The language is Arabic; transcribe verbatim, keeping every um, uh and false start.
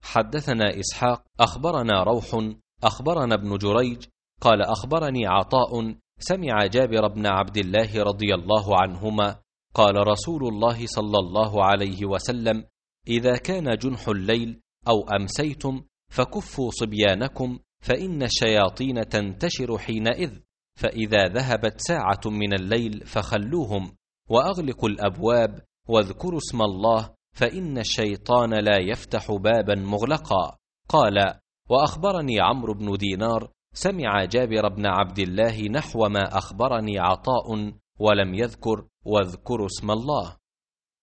حدثنا إسحاق أخبرنا روح أخبرنا ابن جريج قال أخبرني عطاء سمع جابر بن عبد الله رضي الله عنهما قال رسول الله صلى الله عليه وسلم: إذا كان جنح الليل أو أمسيتم فكفوا صبيانكم، فإن الشياطين تنتشر حينئذ، فإذا ذهبت ساعة من الليل فخلوهم، وأغلقوا الأبواب، واذكروا اسم الله، فإن الشيطان لا يفتح بابا مغلقا. قال: وأخبرني عمرو بن دينار سمع جابر بن عبد الله نحو ما أخبرني عطاء ولم يذكر واذكروا اسم الله.